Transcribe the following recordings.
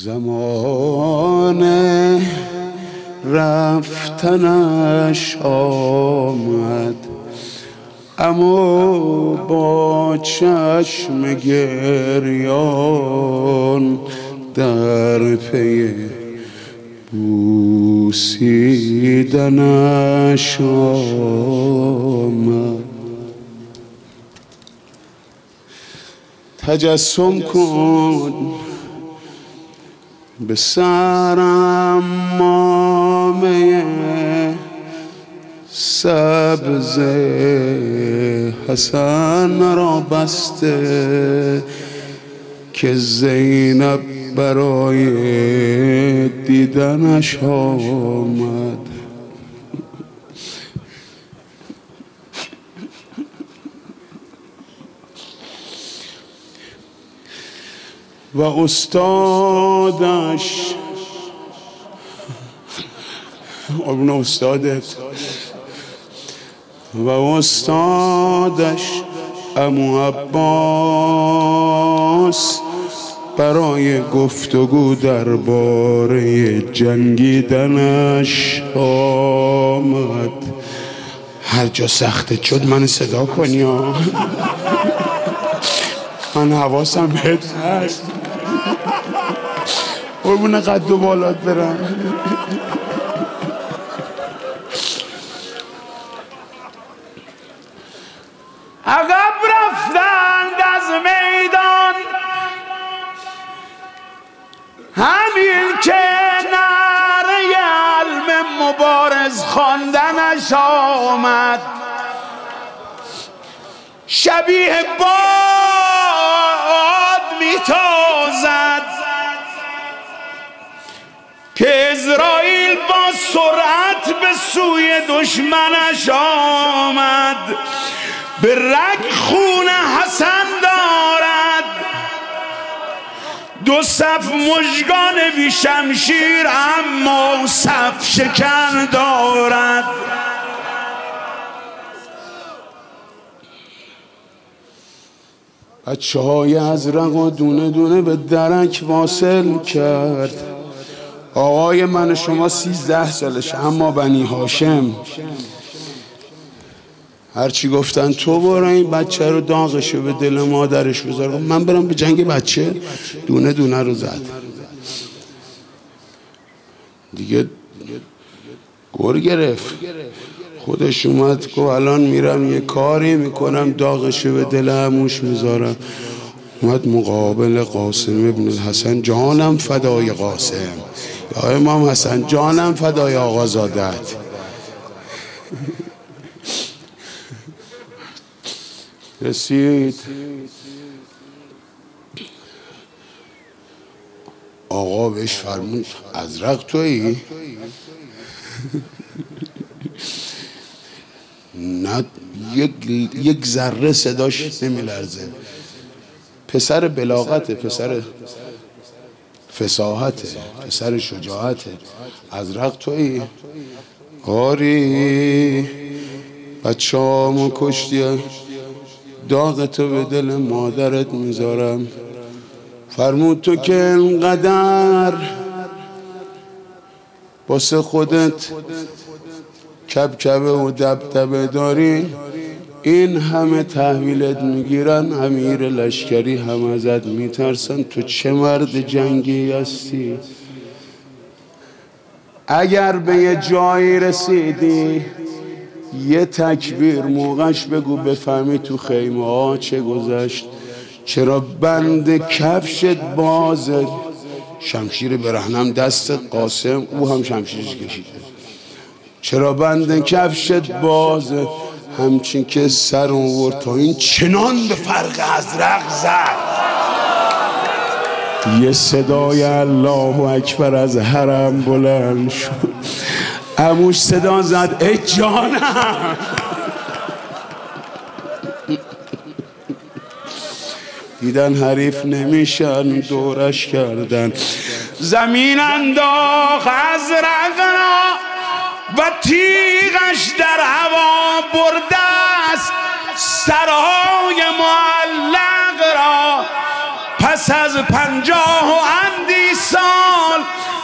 زمان رفتنش آمد، اما با چشم گریان در پی بوسیدنش آمد. تجسم کن به سرم مامه سبز حسن را بسته که زینب برای دیدنش آمد. و استادش ابن استادت و استادش عمو عباس برای گفتگو درباره جنگیدنش آمد. هر جا سخته شد من صدا کنی ها. من حواسم بهت هست. قربون قد و بالات برم. عقب رفتند از میدان، همین که نعره علم مبارز خواندنش آمد. شبیه باد میتازد که اسرائیل با سرعت به سوی دشمنش آمد. به رگ خون حسن دارد، دو صف مژگان بی شمشیر اما صف شکن دارد. بچه های ازرق و دونه دونه به درک واصل کرد. آقای من شما 13 سالش، اما بنی هاشم هرچی گفتن تو برو این بچه رو داغشو به دل مادرش بذار. من برم به جنگ بچه، دونه دونه رو زد دیگه. گر گرفت، خودش اومد گفت الان میرم یه کاری میکنم داغشو به دل عموش میذارم. اومد مقابل قاسم ابن الحسن، جانم فدای قاسم، یا امام حسن جانم فدای آقازادت. رسید آقا بهش فرمود ازرق تویی؟ نه یک ذره صداش نمیلرزه. پسر بلاغته، پسر فصاحته، پسر شجاعته. ازرق تویی؟ آری بچه هامو کشتی، داغتو به دل مادرت میذارم. فرمود تو که انقدر واسه خودت کبکبه و دبدبه داری، این همه تحویلت میگیرن، امیر لشکری هم ازت میترسن، تو چه مرد جنگی هستی؟ اگر به یه جایی رسیدی یه تکبیر موقعش بگو بفهمی تو خیمه ها چه گذشت. چرا بند کفشت بازه؟ شمشیر برهنم دست قاسم، او هم شمشیرش کشیده. چرا بند کفشت بازه؟ همچین که سر آورد تا این چنان به فرق ازرق زد. یه صدای الله اکبر از حرم بلند شد. عموش صدا زد ای جانم. دیدن حریف نمیشن، دورش کردن. زمین انداخت ازرق را و تیغش در هوا برده است سرهای معلق را. پس از 50 و اندی سال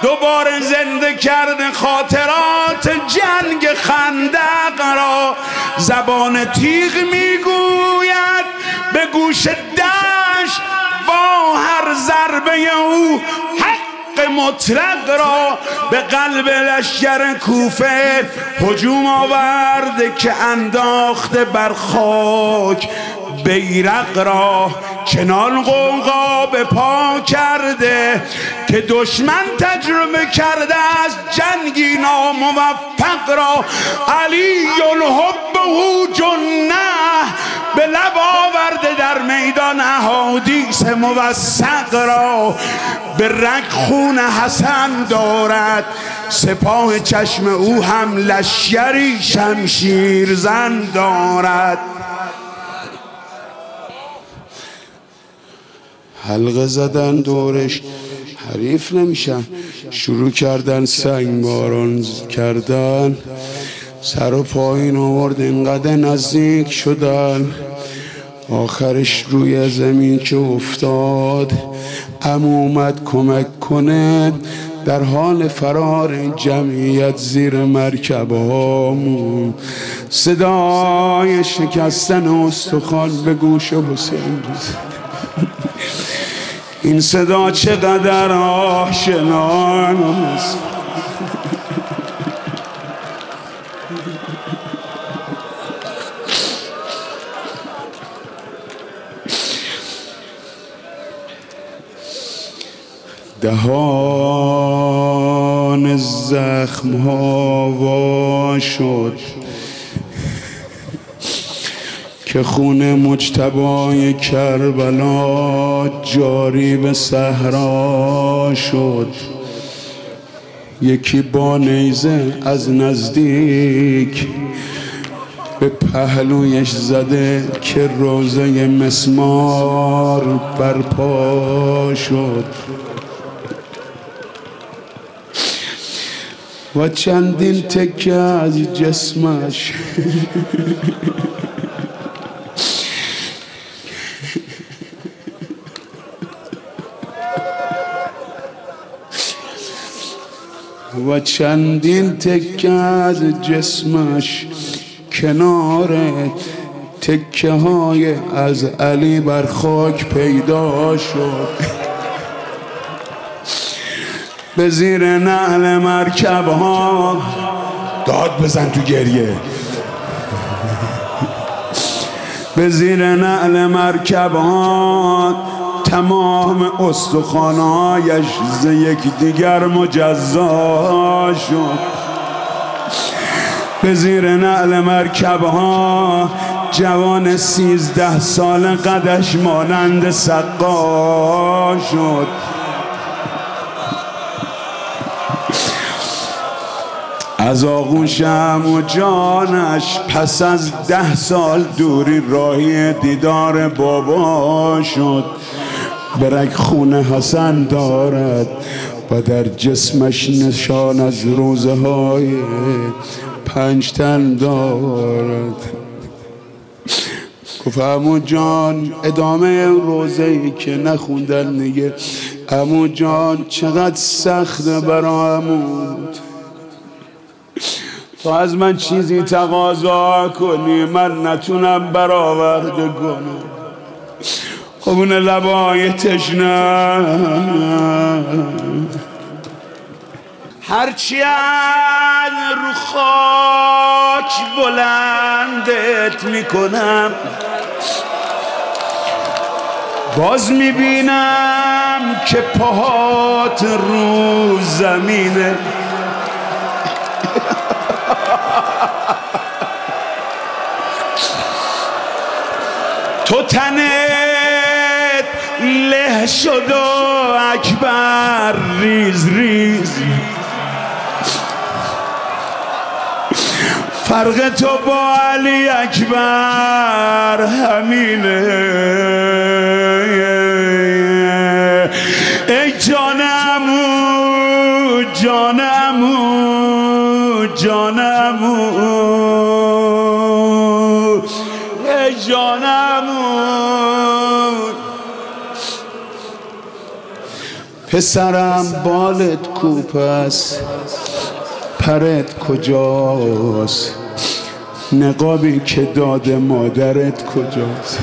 دوباره زنده کرده خاطرات جنگ خندق را. زبان تیغ میگوید به گوش دشت با هر ضربه او حق مطلق را. به قلب لشکر کوفه هجوم آورده که انداخته بر خاک بیرق را. چنان غوغا به پا کرده که دشمن تجربه کرده از جنگی ناموفق را. علی الحب جنه به لب آورده در میدان احادیث موثق را. به رگ خون حسن دارد سپاه چشم او هم لشکری شمشیر زن دارد. حلقه زدن دورش حریف نمیشن، شروع کردن سنگ باران کردن، سر و پایین آورد اینقدر نزدیک شدن. آخرش روی زمین که افتاد عمو اومد کمک کنه. در حال فرار جمعیت زیر مرکب هامون صدای شکستن استخوان به گوش حسین رسید. این صدا چقدر آشناست. دهان زخم ها وا شد که خون مجتبای کربلا جاری به صحرا شد. یکی با نیزه از نزدیک به پهلویش زده که روزه مسمار برپا شد. و چندین تکه از جسمش و چندین تکه از جسمش کنار تکه های از علی بر خاک پیدا شد. به زیر نعل مرکب ها داد بزن تو گریه. به زیر نعل مرکب ها تمام استخوان‌هایش ز یکدیگر مجزا شد. به زیر نعل مرکب ها جوان 13 سال قدش مانند سقا شد. از آغوش عمو جانش پس از 10 سال دوری راهی دیدار بابا شد. برگ خون حسن دارد و در جسمش نشان از روزه های 5 تن دارد. گفت عمو جان ادامه روزه ای که نخوندن دیگه. عمو جان چقدر سخته برا عمود، تو از من چیزی تقاضا کنی من نتونم برآورده کنم. خب اون لبای تشنه هرچی از رو خاک بلندت میکنم باز میبینم که پاهات رو زمینه. تو تنت له شد و اکبر ریز ریز. فرق تو با علی اکبر همینه. ای جانمو جانمو جانمو ای جانمو. پسرم بالت کوپ است، پرت کجاست؟ نقابی که داده مادرت کجاست؟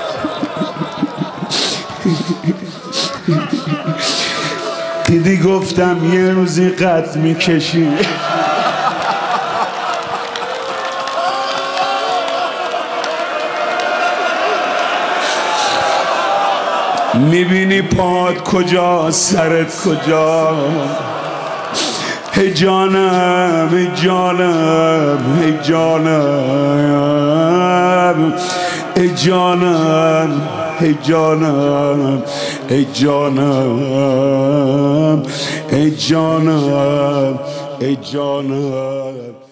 دیدی گفتم یه روزی قد میکشی. میبینی پات کجا، سرت کجا؟ ای جانم، ای جانم، ای جانم، ای جانم، ای جانم، ای جانم، ای جانم، ای جانم.